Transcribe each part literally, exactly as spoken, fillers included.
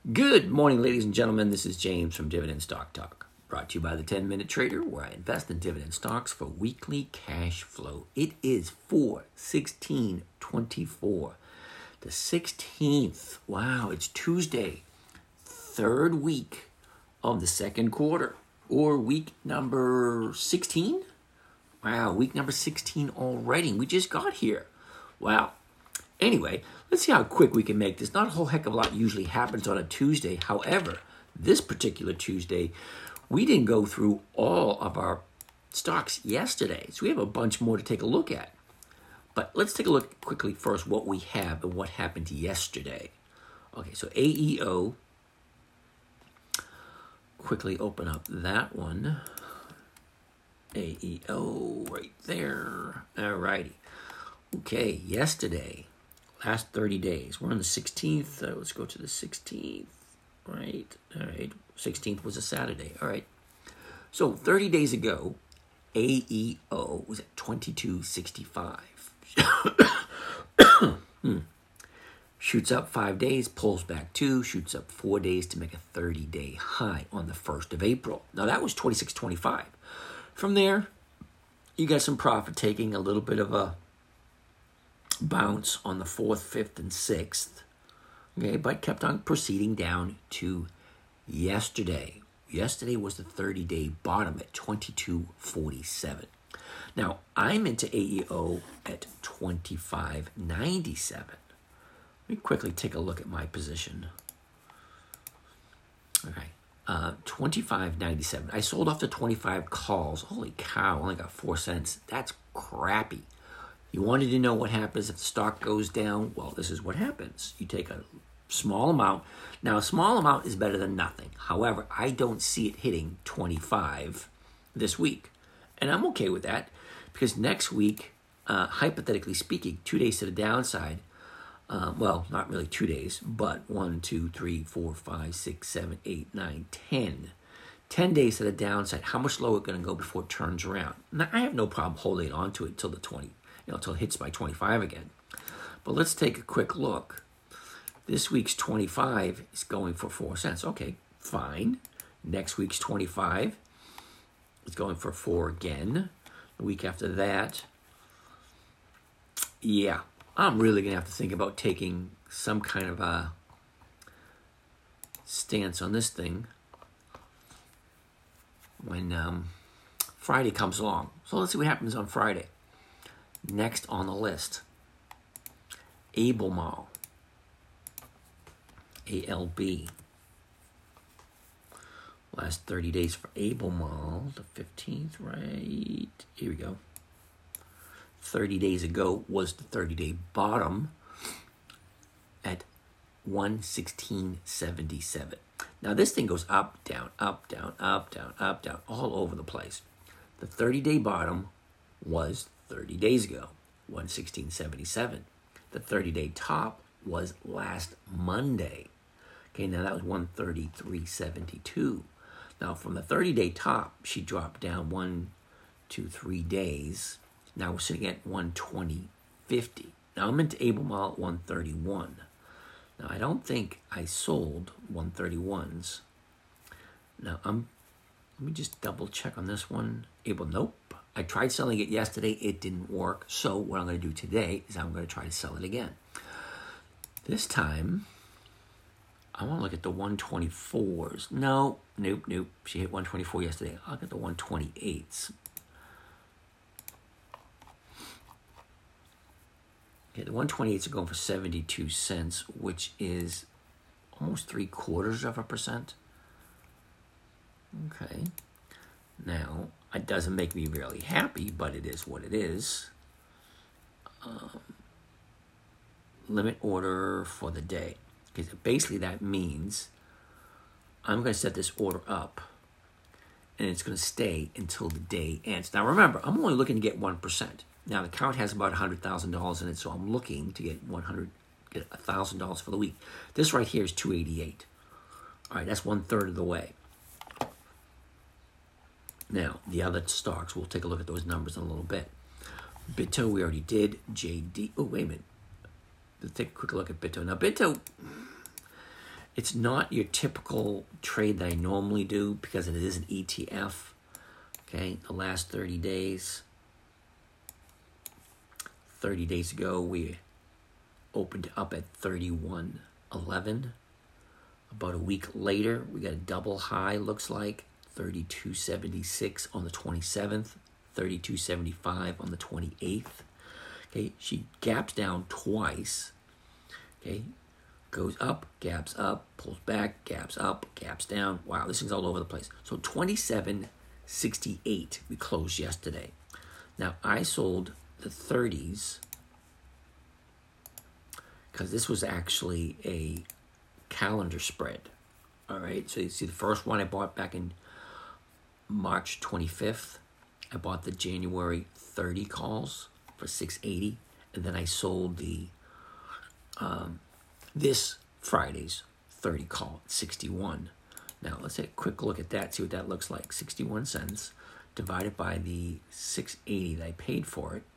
Good morning, ladies and gentlemen. This is James from Dividend Stock Talk, brought to you by the ten minute Trader, where I invest in dividend stocks for weekly cash flow. It is four sixteen twenty-four, the sixteenth. Wow, it's Tuesday, third week of the second quarter, or week number sixteen. Wow, week number sixteen already. We just got here. Wow. Anyway, let's see how quick we can make this. Not a whole heck of a lot usually happens on a Tuesday. However, this particular Tuesday, we didn't go through all of our stocks yesterday. So we have a bunch more to take a look at. But let's take a look quickly first what we have and what happened yesterday. Okay, so A E O. Quickly open up that one. A E O right there. All righty. Okay, yesterday. Last thirty days. We're on the sixteenth. Uh, let's go to the sixteenth. Right. All right. sixteenth was a Saturday. All right. So thirty days ago, A E O was at twenty-two sixty-five. hmm. Shoots up five days, pulls back two, shoots up four days to make a thirty-day high on the first of April. Now that was twenty-six twenty-five. From there, you got some profit taking, a little bit of a bounce on the fourth, fifth, and sixth, okay, but kept on proceeding down to yesterday. Yesterday was the thirty-day bottom at twenty-two forty-seven. Now, I'm into A E O at twenty-five ninety-seven. Let me quickly take a look at my position. Okay, uh, twenty-five ninety-seven. I sold off the twenty-five calls. Holy cow, only got four cents. That's crappy. You wanted to know what happens if the stock goes down? Well, this is what happens. You take a small amount. Now, a small amount is better than nothing. However, I don't see it hitting twenty-five this week. And I'm okay with that because next week, uh, hypothetically speaking, two days to the downside, uh, well, not really two days, but one, two, three, four, five, six, seven, eight, nine, ten. ten days to the downside. How much lower is it going to go before it turns around? Now, I have no problem holding on to it until the twenty. You know, until it hits by twenty-five again. But let's take a quick look. This week's twenty-five is going for four cents. Okay, fine. Next week's twenty-five is going for four again. The week after that, yeah, I'm really going to have to think about taking some kind of a stance on this thing when um, Friday comes along. So let's see what happens on Friday. Next on the list, Albemarle, A L B. Last thirty days for Albemarle, the fifteenth, right? Here we go. thirty days ago was the thirty-day bottom at one sixteen seventy-seven. Now this thing goes up, down, up, down, up, down, up, down, all over the place. The thirty-day bottom was thirty days ago, one sixteen seventy-seven. The thirty-day top was last Monday. Okay, now that was one thirty-three seventy-two. Now from the thirty-day top, she dropped down one, two, three days. Now we're sitting at one twenty fifty. Now I'm into Albemarle at one thirty-one. Now I don't think I sold one thirty-ones. Now I'm, let me just double check on this one. Able, nope. I tried selling it yesterday. It didn't work. So what I'm going to do today is I'm going to try to sell it again. This time, I want to look at the one twenty-fours. No, nope, nope. She hit one twenty-four yesterday. I'll get the one twenty-eights. Okay, the one twenty-eights are going for seventy-two cents, which is almost three quarters of a percent. Okay. Now, it doesn't make me really happy, but it is what it is. Um, limit order for the day. Because basically that means I'm going to set this order up and it's going to stay until the day ends. Now remember, I'm only looking to get one percent. Now the account has about one hundred thousand dollars in it, so I'm looking to get one hundred, get one thousand dollars for the week. This right here is two eighty-eight. All right, that's one third of the way. Now, the other stocks, we'll take a look at those numbers in a little bit. Bitto, we already did. J D, oh, wait a minute. Let's take a quick look at Bitto. Now, Bitto, It's not your typical trade that I normally do because it is an E T F. Okay, the last thirty days. thirty days ago, we opened up at thirty-one eleven. About a week later, we got a double high, looks like, thirty-two seventy-six on the twenty-seventh, thirty-two seventy-five on the twenty-eighth. Okay, she gaps down twice. Okay, goes up, gaps up, pulls back, gaps up, gaps down. Wow, this thing's all over the place. So twenty-seven sixty-eight, we closed yesterday. Now, I sold the thirties because this was actually a calendar spread. All right, so you see the first one I bought back in March twenty-fifth. I bought the January thirty calls for six eighty, and then I sold the um, this Friday's thirty call at sixty-one. Now let's take a quick look at that, see what that looks like. sixty-one cents divided by the six eighty that I paid for it.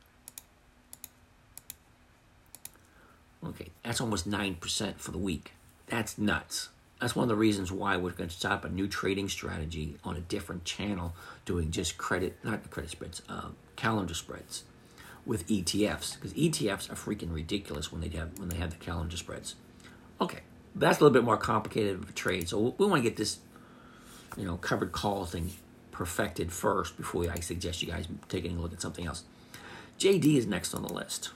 Okay, that's almost nine percent for the week. That's nuts. That's one of the reasons why we're going to start up a new trading strategy on a different channel, doing just credit, not credit spreads, uh, calendar spreads with E T Fs, because E T Fs are freaking ridiculous when they have when they have the calendar spreads. Okay, that's a little bit more complicated of a trade, so we want to get this, you know, covered call thing perfected first before I suggest you guys taking a look at something else. J D is next on the list.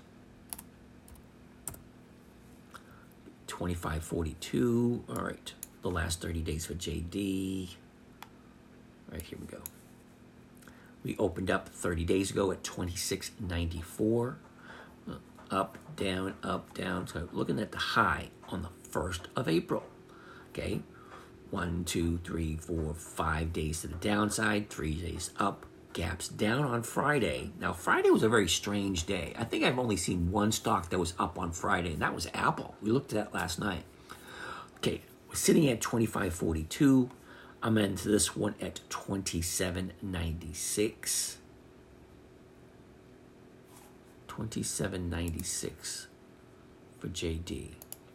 twenty-five forty-two. All right, the last thirty days for J D. All right, here we go. We opened up thirty days ago at twenty-six ninety-four. Up, down, up, down. So looking at the high on the first of April. Okay, one, two, three, four, five days to the downside, three days up, gaps down on Friday. Now, Friday was a very strange day. I think I've only seen one stock that was up on Friday, and that was Apple. We looked at that last night. Okay, we're sitting at twenty-five forty-two. I'm into this one at twenty-seven ninety-six. twenty-seven ninety-six for J D.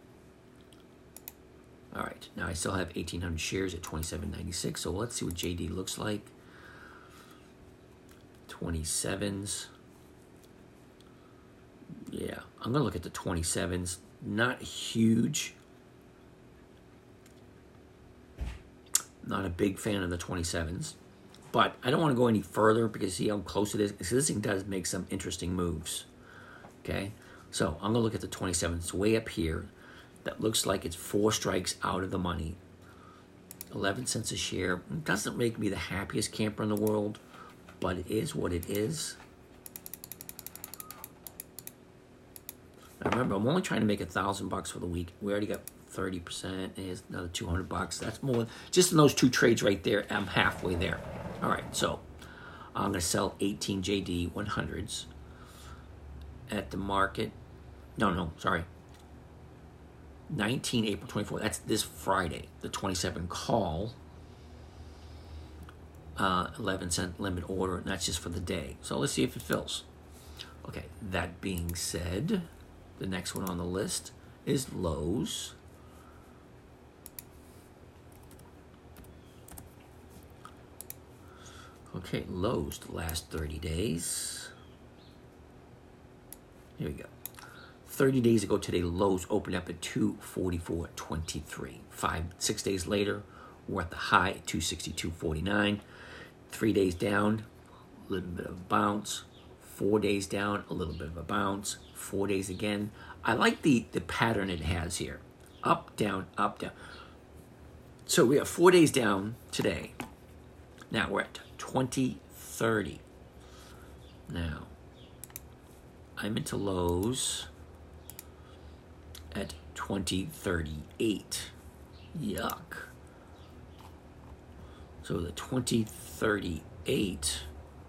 All right, now I still have eighteen hundred shares at twenty-seven ninety-six, so let's see what J D looks like. twenty-sevens. Yeah, I'm going to look at the twenty-sevens. Not huge. Not a big fan of the twenty-sevens. But I don't want to go any further because see how close it is. So this thing does make some interesting moves. Okay, so I'm going to look at the twenty-sevens. It's way up here. That looks like it's four strikes out of the money. eleven cents a share. It doesn't make me the happiest camper in the world, but it is what it is. Now remember, I'm only trying to make a thousand bucks for the week. We already got thirty percent. Here's another two hundred bucks. That's more. Just in those two trades right there, I'm halfway there. All right, so I'm going to sell eighteen J D one hundreds at the market. No, no, sorry. nineteen April twenty-fourth. That's this Friday. The twenty-seven call. Uh, eleven cent limit order, and that's just for the day. So let's see if it fills. Okay, that being said, the next one on the list is Lowe's. Okay, Lowe's, the last thirty days. Here we go. thirty days ago today, Lowe's opened up at two forty-four twenty-three. Five, six days later, we're at the high at two sixty-two forty-nine. Three days down, a little bit of a bounce. Four days down, a little bit of a bounce. Four days again. I like the, the pattern it has here. Up, down, up, down. So we have four days down today. Now we're at twenty thirty. Now, I'm into Lowe's at twenty thirty-eight. Yuck. So the twenty thirty-eight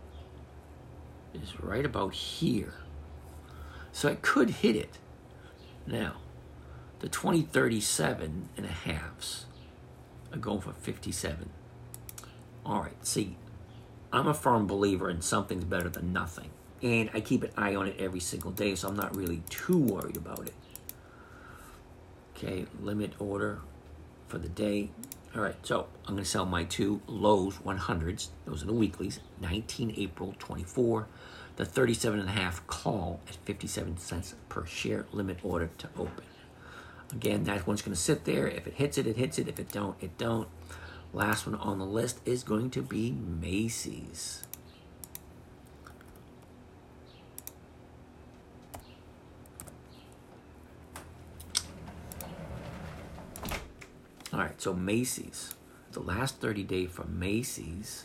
is right about here. So I could hit it. Now, the twenty thirty-seven and a halves are going for fifty-seven. All right, see, I'm a firm believer in something's better than nothing. And I keep an eye on it every single day, so I'm not really too worried about it. Okay, limit order. for the day. All right, so I'm going to sell my two Lowe's one hundreds. Those are the weeklies. nineteen April twenty-four. The thirty-seven and a half call at fifty-seven cents per share, limit order to open. Again, that one's going to sit there. If it hits it, it hits it. If it don't, it don't. Last one on the list is going to be Macy's. All right, so Macy's. The last thirty day for Macy's,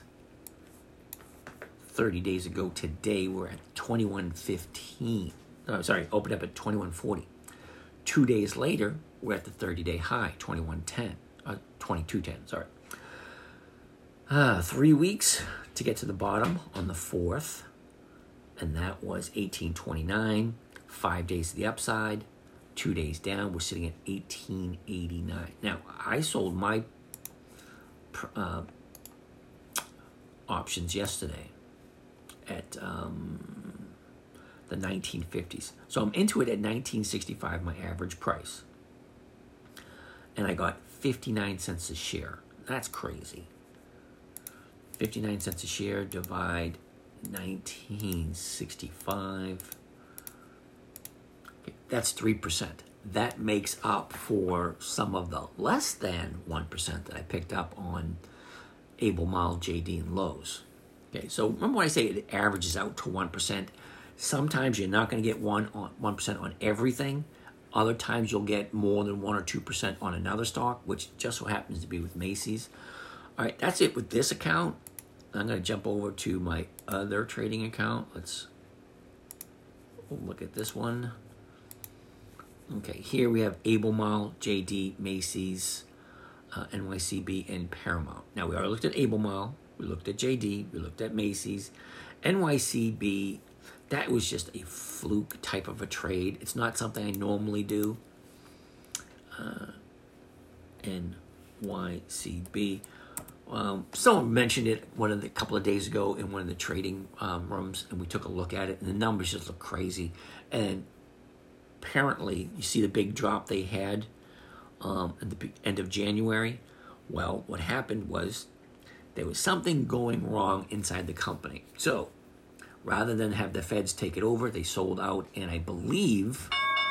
thirty days ago today, we're at twenty-one fifteen. Oh, sorry, opened up at twenty-one forty. Two days later, we're at the thirty-day high, twenty-one ten. Uh, twenty-two ten, sorry. Uh, three weeks to get to the bottom on the fourth, and that was eighteen twenty-nine. Five days to the upside, two days down, we're sitting at eighteen eighty-nine. Now, I sold my uh, options yesterday at um, the nineteen fifties. So I'm into it at nineteen sixty-five, my average price. And I got fifty-nine cents a share. That's crazy. fifty-nine cents a share, divide nineteen sixty-five. Okay, that's three percent. That makes up for some of the less than one percent that I picked up on Albemarle, J D, and Lowe's. Okay, so remember when I say it averages out to one percent? Sometimes you're not going to get one on one percent on everything. Other times you'll get more than one or two percent on another stock, which just so happens to be with Macy's. All right, that's it with this account. I'm going to jump over to my other trading account. Let's look at this one. Okay, here we have Albemarle, J D, Macy's, uh, N Y C B, and Paramount. Now, we already looked at Albemarle, we looked at J D, we looked at Macy's. N Y C B, that was just a fluke type of a trade. It's not something I normally do. Uh, N Y C B. Um, someone mentioned it one of the couple of days ago in one of the trading um, rooms, and we took a look at it, and the numbers just look crazy. And apparently, you see the big drop they had um, at the end of January. Well, what happened was there was something going wrong inside the company. So rather than have the feds take it over, they sold out, and I believe,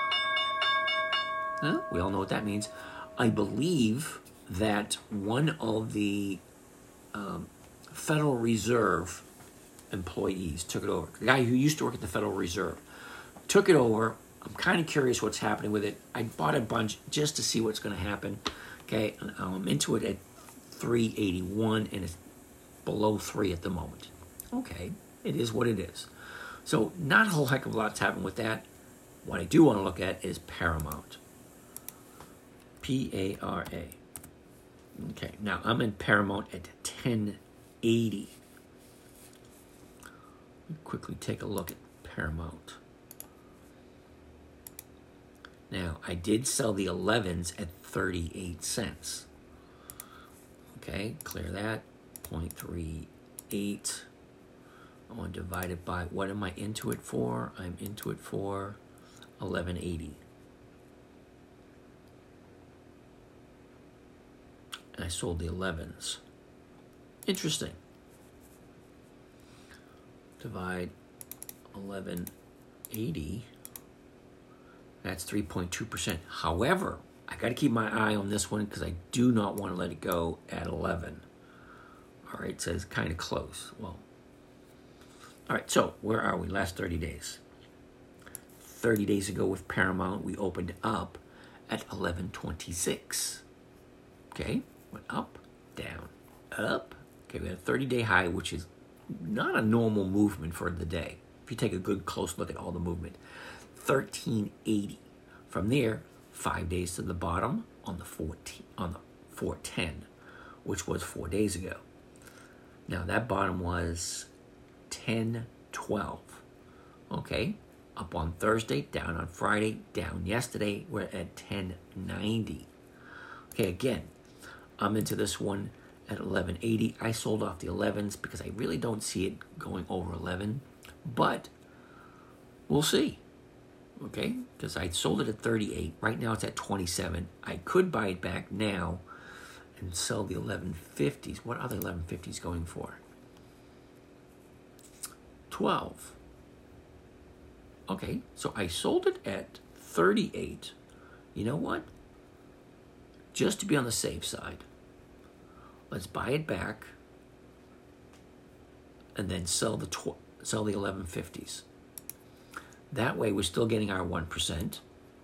huh, we all know what that means. I believe that one of the um, Federal Reserve employees took it over. The guy who used to work at the Federal Reserve took it over. I'm kind of curious what's happening with it. I bought a bunch just to see what's going to happen. Okay, I'm into it at three eighty-one, and it's below three at the moment. Okay, it is what it is. So not a whole heck of a lot's happened with that. What I do want to look at is Paramount. P A R A. Okay, now I'm in Paramount at ten eighty. Let me quickly take a look at Paramount. Now, I did sell the elevens at thirty-eight cents. Okay, clear that. zero point three eight. I want to divide it by, what am I into it for? I'm into it for eleven eighty. And I sold the elevens. Interesting. Divide eleven eighty. That's three point two percent. However, I got to keep my eye on this one because I do not want to let it go at eleven. All right, so it's kind of close. Well, all right, so where are we? Last thirty days. thirty days ago with Paramount, we opened up at eleven twenty-six. Okay, went up, down, up. Okay, we had a thirty-day high, which is not a normal movement for the day. If you take a good close look at all the movement. thirteen eighty. From there, five days to the bottom on the fourteen on the four ten, which was four days ago. Now that bottom was ten twelve. Okay, up on Thursday, down on Friday, down yesterday. We're at ten ninety. Okay, again, I'm into this one at eleven eighty. I sold off the elevens because I really don't see it going over eleven, but we'll see. Okay, because I sold it at thirty-eight. Right now it's at twenty-seven. I could buy it back now and sell the eleven fifties. What are the eleven fifties going for? twelve. Okay, so I sold it at thirty-eight. You know what? Just to be on the safe side, let's buy it back and then sell the tw- sell the eleven fifties. That way we're still getting our one percent.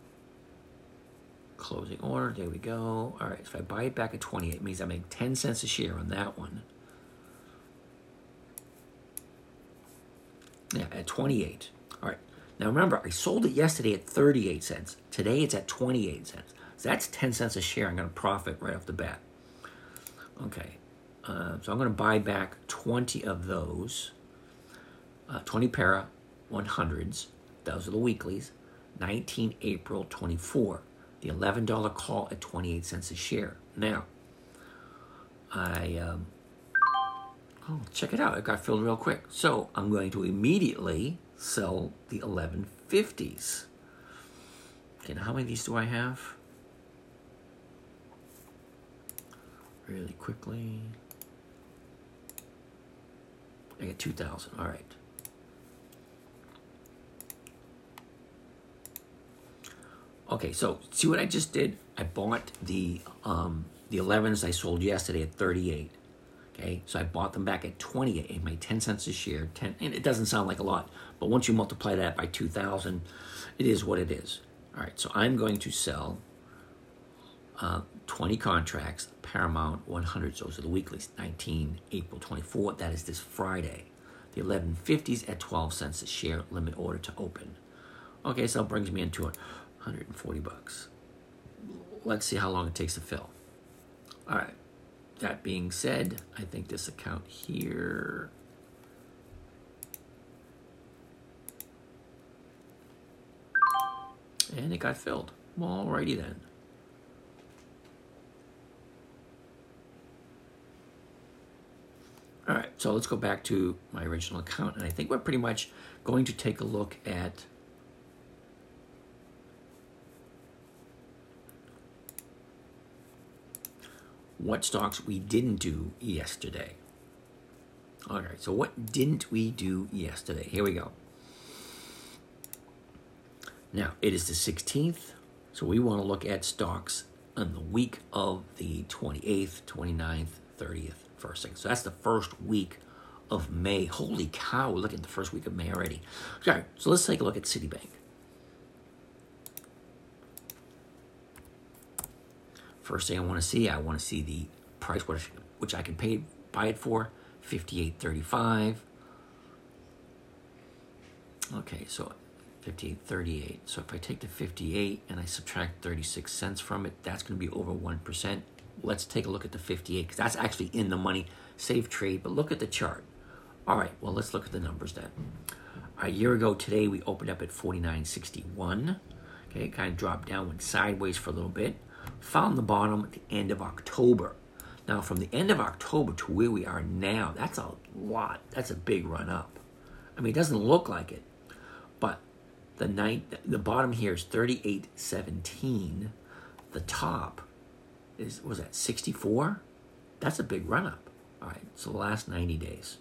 Closing order, there we go. All right, if I buy it back at twenty-eight, it means I make ten cents a share on that one. Yeah, at twenty-eight. All right. Now remember, I sold it yesterday at thirty-eight cents. Today it's at twenty-eight cents. So that's ten cents a share. I'm going to profit right off the bat. Okay. Uh, so I'm going to buy back twenty of those. Uh, twenty para one hundreds. Those are the weeklies. nineteen April twenty-four. The eleven dollar call at twenty-eight cents a share. Now, I... Um, Oh, check it out. It got filled real quick. So I'm going to immediately sell the eleven fifties. Okay, now how many of these do I have? Really quickly. I get two thousand. All right. Okay, so see what I just did? I bought the um, the elevens I sold yesterday at thirty-eight. Okay, so I bought them back at twenty-eight. It made ten cents a share. ten, and it doesn't sound like a lot, but once you multiply that by two thousand, it is what it is. All right, so I'm going to sell uh, twenty contracts, Paramount one hundreds. Those are the weeklies. nineteen April twenty-four. That is this Friday. The eleven fifties at twelve cents a share. Limit order to open. Okay, so it brings me into one hundred forty bucks. Let's see how long it takes to fill. All right. That being said, I think this account here, and it got filled. Alrighty then. All right, so let's go back to my original account, and I think we're pretty much going to take a look at what stocks we didn't do yesterday. All right, so what didn't we do yesterday? Here we go. Now, it is the sixteenth, so we want to look at stocks on the week of the twenty-eighth, twenty-ninth, thirtieth, first, second. So that's the first week of May. Holy cow, we're looking at the first week of May already. Okay, so let's take a look at Citibank. First thing I want to see, I want to see the price which, which I can pay buy it for, fifty-eight thirty-five. Okay, so fifty-eight thirty-eight. So if I take the fifty-eight and I subtract thirty-six cents from it, that's going to be over one percent. Let's take a look at the fifty-eight, because that's actually in the money. Safe trade, but look at the chart. All right, well, let's look at the numbers then. A year ago today, we opened up at forty-nine sixty-one. Okay, it kind of dropped down, went sideways for a little bit. Found the bottom at the end of October. Now, from the end of October to where we are now, that's a lot. That's a big run up. I mean, it doesn't look like it, but the night, the bottom here is thirty-eight seventeen. The top is, was that sixty-four? That's a big run up. All right, so the last ninety days.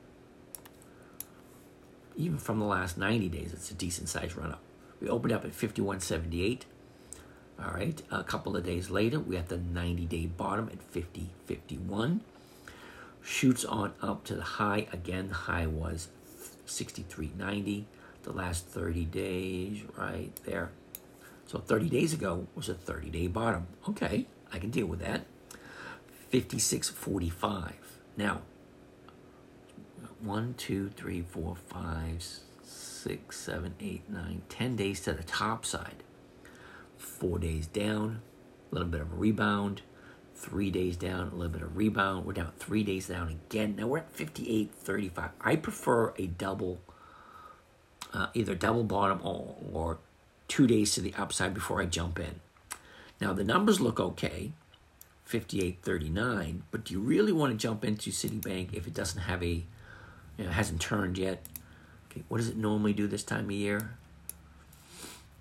Even from the last ninety days, it's a decent sized run up. We opened up at fifty-one seventy-eight. All right, a couple of days later, we had the ninety-day bottom at fifty fifty-one. Shoots on up to the high. Again, the high was sixty-three ninety. The last thirty days, right there. So thirty days ago was a thirty-day bottom. Okay, I can deal with that. fifty-six forty-five. Now, one, two, three, four, five, six, seven, eight, nine, ten days to the top side. Four days down, a little bit of a rebound. Three days down, a little bit of rebound. We're down three days down again. Now we're at fifty-eight thirty-five. I prefer a double, uh, either double bottom or, or two days to the upside before I jump in. Now the numbers look okay, fifty-eight thirty-nine, but do you really want to jump into Citibank if it doesn't have a, you know, hasn't turned yet? Okay, what does it normally do this time of year?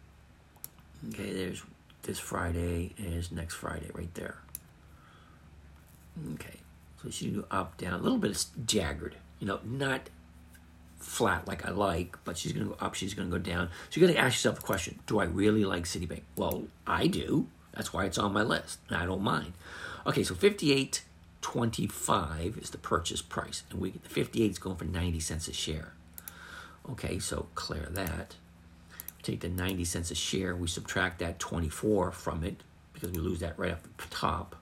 Okay, there's this Friday and there's next Friday right there. Okay, so she's going to go up, down, a little bit of jaggered, you know, not flat like I like, but she's going to go up, she's going to go down. So you got to ask yourself the question, do I really like Citibank? Well, I do. That's why it's on my list, and I don't mind. Okay, so fifty-eight twenty-five is the purchase price, and we the fifty-eight is going for ninety cents a share. Okay, so clear that. Take the ninety cents a share, we subtract that twenty-four from it, because we lose that right off the top.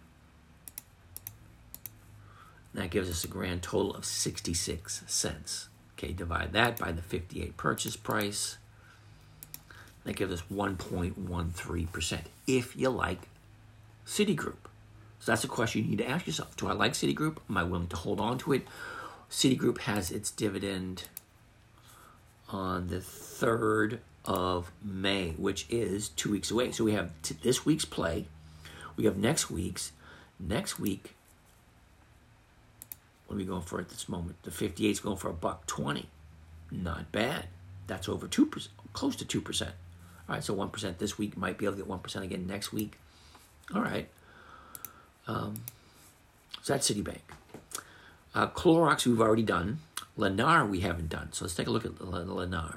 And that gives us a grand total of sixty-six cents. Okay, divide that by the fifty-eight purchase price. That gives us one point one three percent if you like Citigroup. So that's a question you need to ask yourself. Do I like Citigroup? Am I willing to hold on to it? Citigroup has its dividend on the third of May, which is two weeks away. So we have t- this week's play. We have next week's. Next week, what are we going for at this moment? The fifty-eight is going for a buck twenty. Not bad. That's over two percent, close to two percent. All right, so one percent this week. Might be able to get one percent again next week. All right. Um, so that's Citibank. Uh, Clorox we've already done. Lennar we haven't done. So let's take a look at Lennar.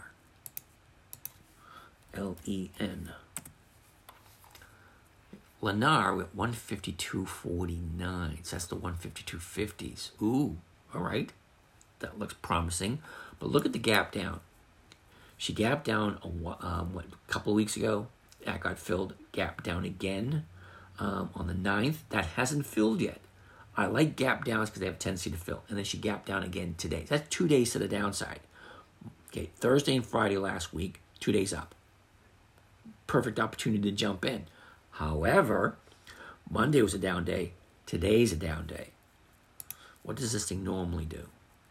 L E N. Lennar with one fifty-two forty-nine. So that's the one fifty-two fifties. Ooh, all right. That looks promising. But look at the gap down. She gapped down a, um, what, a couple of weeks ago. That got filled. Gap down again um, on the ninth. That hasn't filled yet. I like gap downs because they have a tendency to fill. And then she gapped down again today. That's two days to the downside. Okay, Thursday and Friday last week, two days up. Perfect opportunity to jump in. However, Monday was a down day. Today's a down day. What does this thing normally do?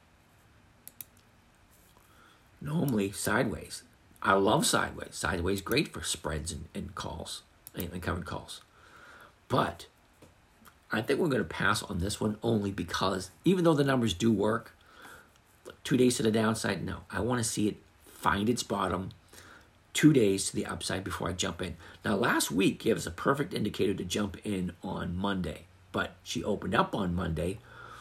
Normally, sideways. I love sideways. Sideways great for spreads and, and calls, and covered calls. But I think we're going to pass on this one only because even though the numbers do work, two days to the downside, no. I want to see it find its bottom two days to the upside before I jump in. Now, last week gave us a perfect indicator to jump in on Monday, but she opened up on Monday.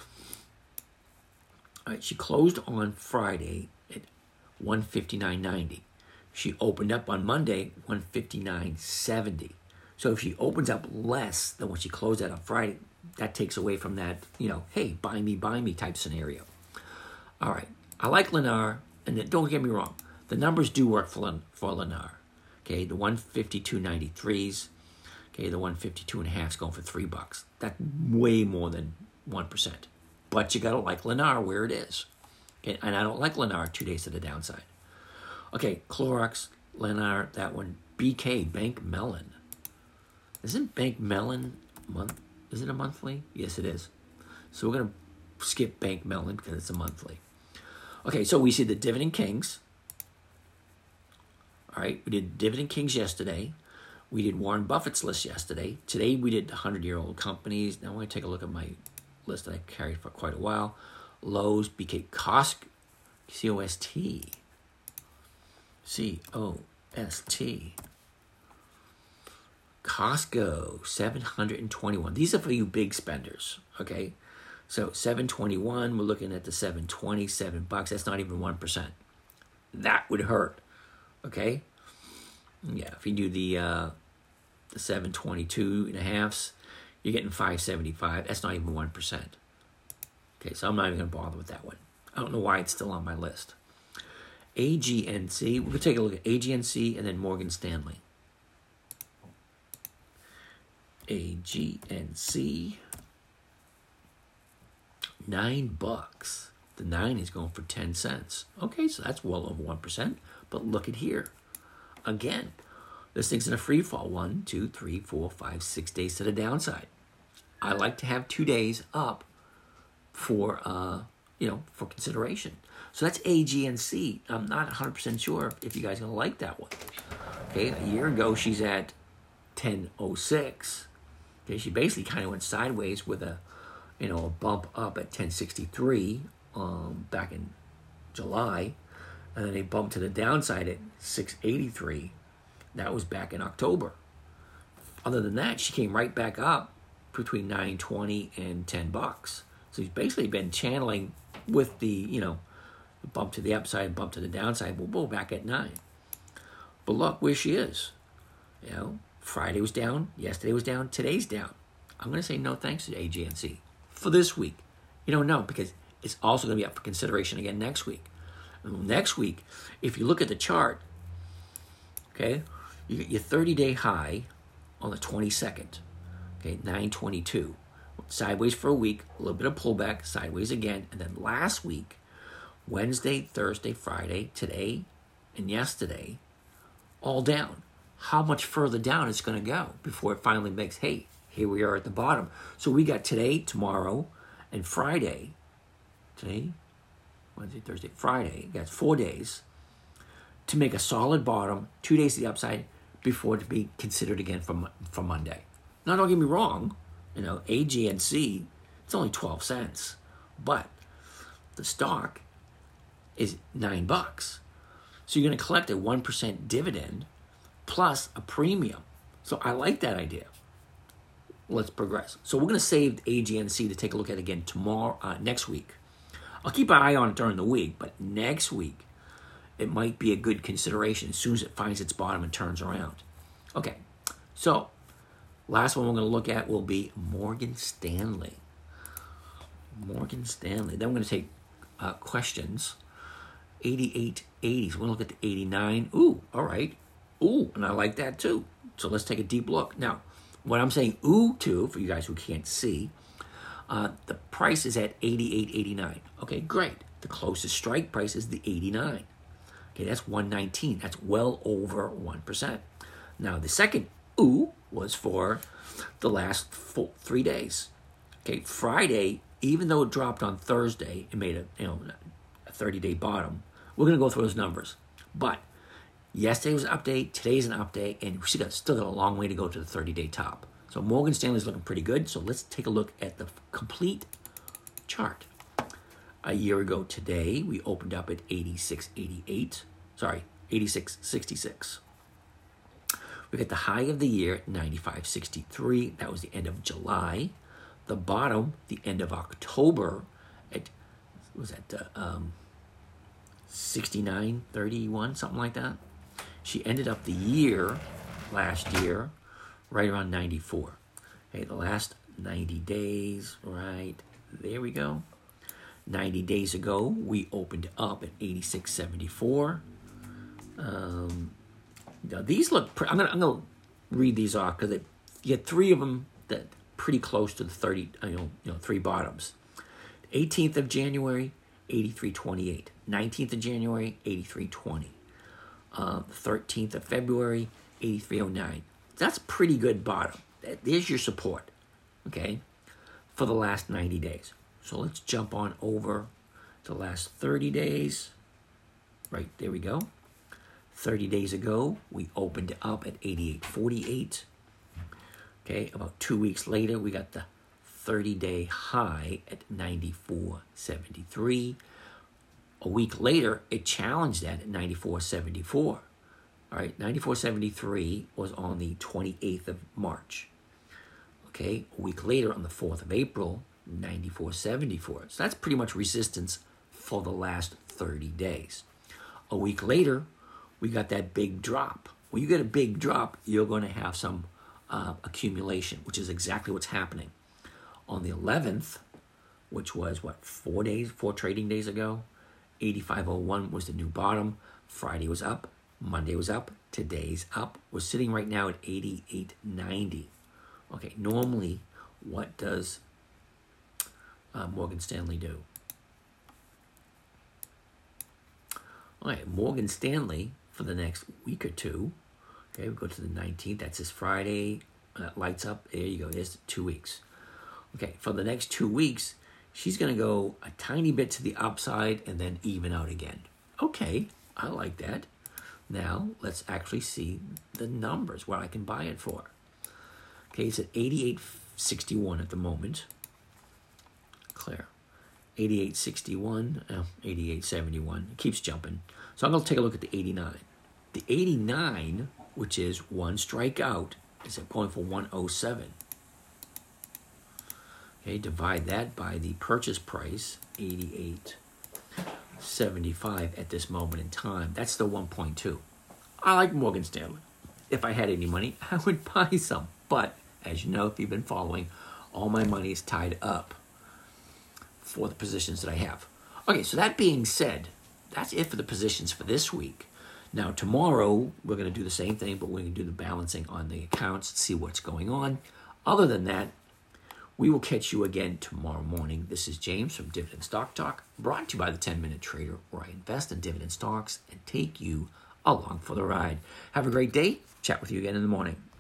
All right, she closed on Friday at one fifty-nine ninety. She opened up on Monday one fifty-nine seventy. So if she opens up less than what she closed at on Friday, that takes away from that, you know, hey, buy me, buy me type scenario. All right, I like Lennar, and then, don't get me wrong, the numbers do work for, Len, for Lennar. Okay, the one fifty-two ninety-threes, okay, the one fifty-two and a half is going for three bucks. That's way more than one percent. But you got to like Lennar where it is. Okay, and I don't like Lennar two days to the downside. Okay, Clorox, Lennar, that one. B K, Bank Mellon. Isn't Bank Mellon month? Is it a monthly? Yes, it is. So we're going to skip Bank Mellon because it's a monthly. Okay, so we see the Dividend Kings. All right, we did Dividend Kings yesterday. We did Warren Buffett's list yesterday. Today we did one hundred-year-old companies. Now I'm going to take a look at my list that I carried for quite a while. Lowe's, B K, Cost, C O S T. C O S T. Costco, seven hundred twenty-one. These are for you big spenders, okay? So seven twenty-one, we're looking at the seven twenty, seven bucks. That's not even one percent. That would hurt, okay? Yeah, if you do the uh, the seven twenty-two and a halves, you're getting five seventy-five. That's not even one percent. Okay, so I'm not even going to bother with that one. I don't know why it's still on my list. A G N C, we're going to take a look at A G N C and then Morgan Stanley. A G N C, nine bucks. The nine is going for ten cents. Okay, so that's well over one percent. But look at here. Again, this thing's in a free fall. One, two, three, four, five, six days to the downside. I like to have two days up for, uh, you know, for consideration. So that's A G N C. I'm not one hundred percent sure if you guys are going to like that one. Okay, a year ago, she's at ten oh six. Okay, she basically kind of went sideways with a, you know, a bump up at ten sixty-three um, back in July. And then they bumped to the downside at six eighty-three. That was back in October. Other than that, she came right back up between nine twenty and ten bucks. So he's basically been channeling with the, you know, bump to the upside, bump to the downside. We'll go back at nine. But look where she is. You know, Friday was down, yesterday was down, today's down. I'm going to say no thanks to A G N C for this week. You don't know, because it's also going to be up for consideration again next week. And next week, if you look at the chart, okay, you get your thirty-day high on the twenty-second, okay, nine twenty-two. Sideways for a week, a little bit of pullback, sideways again, and then last week, Wednesday, Thursday, Friday, today, and yesterday, all down. How much further down is going to go before it finally makes, hey, here we are at the bottom. So we got today, tomorrow, and Friday. Today, Wednesday, Thursday, Friday. That's four days to make a solid bottom, two days to the upside before to be considered again for, for Monday. Now, don't get me wrong. You know, A G N C, it's only twelve cents. But the stock is nine bucks. So you're going to collect a one percent dividend plus a premium. So I like that idea. Let's progress. So we're going to save A G N C to take a look at again tomorrow, uh, next week. I'll keep an eye on it during the week, but next week it might be a good consideration as soon as it finds its bottom and turns around. Okay, so last one we're going to look at will be Morgan Stanley. Morgan Stanley. Then we're going to take uh, questions. eighty-eight eighties. We're going to look at the eighty-nine. Ooh, all right. Ooh, and I like that too. So let's take a deep look. Now, what I'm saying ooh to, for you guys who can't see, uh, the price is at eighty-eight eighty-nine. Okay, great. The closest strike price is the eighty-nine. Okay, that's one nineteen. That's well over one percent. Now, the second ooh was for the last four, three days. Okay, Friday, even though it dropped on Thursday, it made a, you know, a thirty-day bottom. We're going to go through those numbers. But yesterday was an update, today's an update, and we still got, still got a long way to go to the thirty-day top. So Morgan Stanley's looking pretty good. So let's take a look at the complete chart. A year ago today, we opened up at eighty-six eighty-eight. Sorry, eighty-six sixty-six. We got the high of the year at ninety-five sixty-three. That was the end of July. The bottom, the end of October, at was that uh, um, sixty-nine thirty-one, something like that. She ended up the year last year right around ninety-four. Okay, the last ninety days, right there we go. ninety days ago, we opened up at eighty-six seventy-four. Um, now these look. Pre- I'm gonna I'm gonna read these off because you get three of them that pretty close to the thirty. You know, you know, three bottoms. eighteenth of January, eighty-three twenty-eight. nineteenth of January, eighty-three twenty. Uh, thirteenth of February, eighty-three oh nine. That's pretty good bottom. There's your support, okay, for the last ninety days. So let's jump on over to the last thirty days. Right, there we go. thirty days ago, we opened up at eighty-eight forty-eight. Okay, about two weeks later, we got the thirty-day high at ninety-four seventy-three. A week later, it challenged that at ninety-four seventy-four. All right, ninety-four seventy-three was on the twenty-eighth of March. Okay, a week later, on the fourth of April, ninety-four seventy-four. So that's pretty much resistance for the last thirty days. A week later, we got that big drop. When you get a big drop, you're going to have some uh, accumulation, which is exactly what's happening. On the eleventh, which was, what, four days, four trading days ago, eighty-five oh one was the new bottom. Friday was up. Monday was up. Today's up. We're sitting right now at eighty-eight ninety. Okay, normally, what does uh, Morgan Stanley do? All right, Morgan Stanley, for the next week or two, okay, we go to the nineteenth. That's this Friday. Uh, lights up. There you go. There's two weeks. Okay, for the next two weeks, she's going to go a tiny bit to the upside and then even out again. Okay, I like that. Now, let's actually see the numbers, what I can buy it for. Okay, it's at eighty-eight sixty-one at the moment. Clear. eighty-eight sixty-one, oh, eighty-eight seventy-one. It keeps jumping. So I'm going to take a look at the eighty-nine. The eighty-nine, which is one strikeout, is going for one oh seven. Okay, divide that by the purchase price, eighty-eight seventy-five at this moment in time. That's the one point two. I like Morgan Stanley. If I had any money, I would buy some. But as you know, if you've been following, all my money is tied up for the positions that I have. Okay, so that being said, that's it for the positions for this week. Now, tomorrow, we're going to do the same thing, but we're going to do the balancing on the accounts, see what's going on. Other than that, we will catch you again tomorrow morning. This is James from Dividend Stock Talk, brought to you by the ten minute Trader, where I invest in dividend stocks and take you along for the ride. Have a great day. Chat with you again in the morning.